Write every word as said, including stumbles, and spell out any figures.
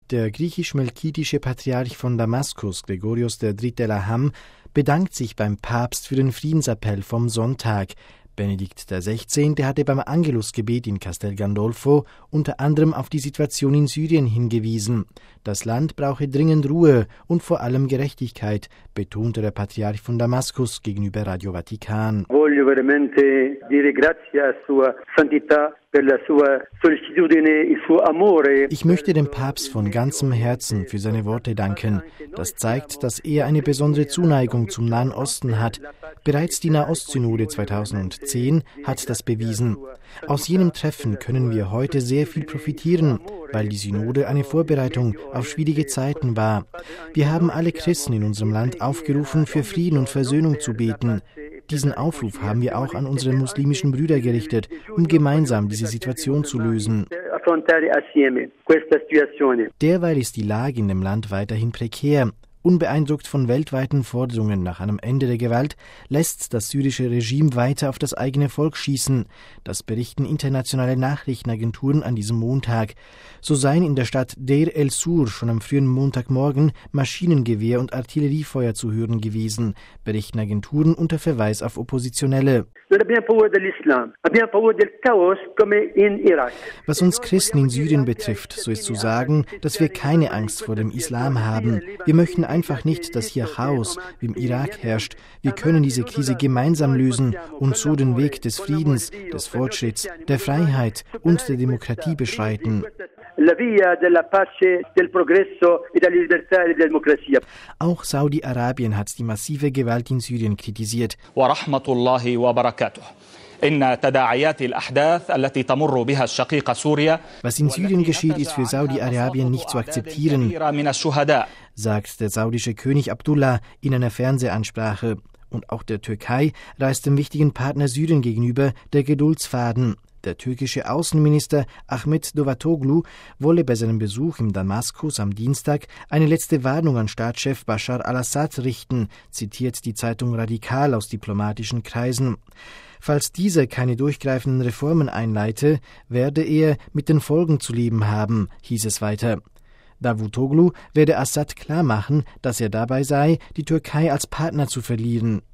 Der griechisch-melkitische Patriarch von Damaskus, Gregorios der Dritte Laham, bedankt sich beim Papst für den Friedensappell vom Sonntag. Benedikt der Sechzehnte hatte beim Angelusgebet in Castel Gandolfo unter anderem auf die Situation in Syrien hingewiesen. Das Land brauche dringend Ruhe und vor allem Gerechtigkeit, betonte der Patriarch von Damaskus gegenüber Radio Vatikan. Voglio veramente dire grazie a sua santità per la sua sollecitudine, il suo amore. Ich möchte dem Papst von ganzem Herzen für seine Worte danken. Das zeigt, dass er eine besondere Zuneigung zum Nahen Osten hat. Bereits die Nahostsynode zweitausendzehn hat das bewiesen. Aus jenem Treffen können wir heute sehr viel profitieren, weil die Synode eine Vorbereitung auf schwierige Zeiten war. Wir haben alle Christen in unserem Land aufgerufen, für Frieden und Versöhnung zu beten. Diesen Aufruf haben wir auch an unsere muslimischen Brüder gerichtet, um gemeinsam diese Situation zu lösen. Derweil ist die Lage in dem Land weiterhin prekär. Unbeeindruckt von weltweiten Forderungen nach einem Ende der Gewalt lässt das syrische Regime weiter auf das eigene Volk schießen. Das berichten internationale Nachrichtenagenturen an diesem Montag. So seien in der Stadt Deir el-Sur schon am frühen Montagmorgen Maschinengewehr- und Artilleriefeuer zu hören gewesen, berichten Agenturen unter Verweis auf Oppositionelle. Was uns Christen in Syrien betrifft, so ist zu sagen, dass wir keine Angst vor dem Islam haben. Wir möchten einfach nicht, dass hier Chaos wie im Irak herrscht. Wir können diese Krise gemeinsam lösen und so den Weg des Friedens, des Fortschritts, der Freiheit und der Demokratie beschreiten. Auch Saudi-Arabien hat die massive Gewalt in Syrien kritisiert. Was in Syrien geschieht, ist für Saudi-Arabien nicht zu akzeptieren, sagt der saudische König Abdullah in einer Fernsehansprache. Und auch der Türkei reißt dem wichtigen Partner Syrien gegenüber der Geduldsfaden. Der türkische Außenminister Ahmet Davutoglu wolle bei seinem Besuch in Damaskus am Dienstag eine letzte Warnung an Staatschef Bashar al-Assad richten, zitiert die Zeitung Radikal aus diplomatischen Kreisen. Falls dieser keine durchgreifenden Reformen einleite, werde er mit den Folgen zu leben haben, hieß es weiter. Davutoglu werde Assad klarmachen, dass er dabei sei, die Türkei als Partner zu verlieren.